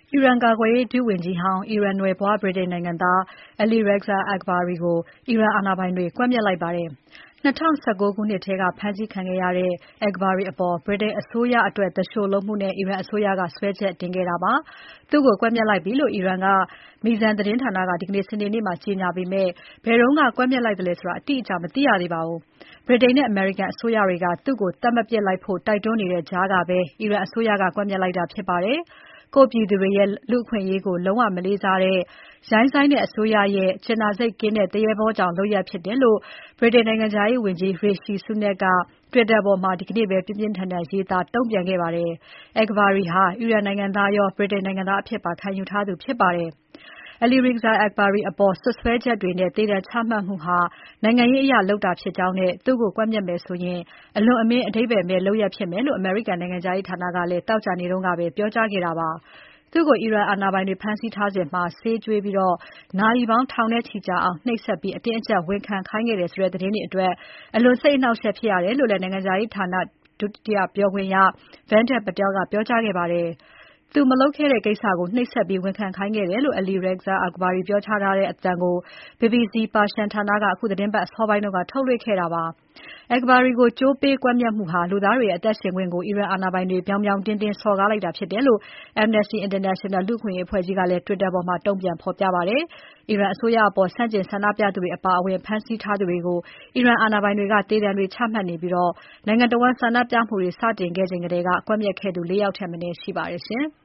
အီရန်ကာကွယ်ရေးဒုဝန်ကြီးဟောင်း၊ အီရန်နွယ်ဖွား ဗြိတိန်နိုင်ငံသား Ali Reza Akbari ကို အီရန်အာဏာပိုင်တွေ ကွပ်မျက်လိုက်ပါတယ်။ ၂၀၁၉ ခုနှစ်ထဲက ဖမ်းဆီးခံခဲ့ရတဲ့ Akbari အပေါ် ဗြိတိန်အစိုးရအတွက် သူလျှိုလုပ်မှုနဲ့ အီရန်အစိုးရက စွဲချက်တင်ခဲ့တာပါ။ သူ့ကိုကွပ်မျက်လိုက်ပြီလို့ အီရန်က Mizan သတင်းဌာနက ဒီနေ့ စနေနေ့မှာ ကြေညာပေမဲ့ ဘယ်တုန်းက ကွပ်မျက်လိုက်သလဲဆိုတာ အတိအကျ မသိရသေးပါဘူး။ ဗြိတိန်နဲ့ အမေရိကန်အစိုးရတွေက သူ့ကိုသတ်မပစ်လိုက်ဖို့ တိုက်တွန်းနေတဲ့ကြားကပဲ အီရန်အစိုးရက ကွပ်မျက်လိုက်တာဖြစ်ပါတယ်။ ကိုယ့်ပြည်သူတွေရဲ့ လူ့အခွင့်အရေးကို လုံးဝမလေးစားတဲ့ ရိုင်းစိုင်းတဲ့အစိုးရရဲ့ ကြင်နာစိတ်ကင်းတဲ့ သူရဲဘောကြောင်လုပ်ရပ်ဖြစ်တယ်လို့ ဗြိတိန်နိုင်ငံခြားရေးဝန်ကြီး Rishi Sunak က Twitter ပေါ်မှာ ဒီနေ့ပဲ ပြင်းပြင်းထန်ထန် ရေးသားတုံ့ပြန်ခဲ့ပါတယ်။ Akbari ဟာ အီရန်နိုင်ငံသားရော ဗြိတိန်နိုင်ငံသားအဖြစ်ပါ ခံယူထားသူဖြစ်ပါတယ်။ Ali Reza Akbari အပေါ် စွပ်စွဲချက်တွေနဲ့ သေဒဏ်ချမှတ်မှုဟာ နိုင်ငံရေးအရလုပ်တာဖြစ်ကြောင်းနဲ့ သူ့ကိုကွပ်မျက်မယ်ဆိုရင် အလွန်အမင်း အဓိပ္ပါယ်မဲ့လုပ်ရပ်ဖြစ်မယ်လို့ အမေရိကန်နိုင်ငံခြားရေးဌာနကလည်း သောကြာနေ့ကပဲ ပြောကြားခဲ့တာပါ။ သူ့ကို အီရန်အာဏာပိုင်တွေ ဖမ်းဆီးထားစဉ် ဆေးကျွေးပြီး နာရီပေါင်းထောင်နဲ့ချီကြာအောင် နှိပ်စက်ပြီး အတင်းအကျပ်ဝန်ခံခိုင်းခဲ့တယ်ဆိုတဲ့ သတင်းတွေအတွက် အလွန်စိတ်အနှောင့်အယှက်ဖြစ်ရတယ်လို့လည်း နိုင်ငံခြားရေးဌာန ဒုပြောခွင့်ရ Vedant Patel ကပြောကြားခဲ့ပါတယ်။ သူမလုပ်ခဲ့တဲ့ကိစ္စကို နှိပ်စက်ပြီး ဝန်ခံခိုင်းခဲ့တယ်လို့ Ali Reza Akbari ပြောကြားထားတဲ့အသံကို BBC ပါရှန်ဌာနက အခုသီတင်းပတ်အစောပိုင်းက ထုတ်လွှင့်ခဲ့တာပါ။ Akbari ကိုကြိုးပေးကွပ်မျက်မှုဟာ လူသားတွေရဲ့ အသက်ရှင်ခွင့်ကို အီရန်အာဏာပိုင်တွေ ပြောင်ပြောင်တင်းတင်း စော်ကားလိုက်တာဖြစ်တယ်လို့ Amnesty International လူ့အခွင့်အရေးအဖွဲ့ကြီးကလည်း Twitter ပေါ်မှာ တုံ့ပြန်ဖော်ပြပါတယ်။ အီရန်အစိုးရအပေါ် ဆန့်ကျင်ဆန္ဒပြသူတွေအပါအဝင် ဖမ်းဆီးထားသူတွေကို အီရန်အာဏာပိုင်တွေက သေဒဏ်တွေချမှတ်နေပြီး နိုင်ငံတဝန်း ဆန္ဒပြမှုတွေ စတင်ခဲ့ချိန်ကတည်းက ကွပ်မျက်ခဲ့သူ ၄ ယောက်ထက်မနည်းရှိပါတယ်ရှင်။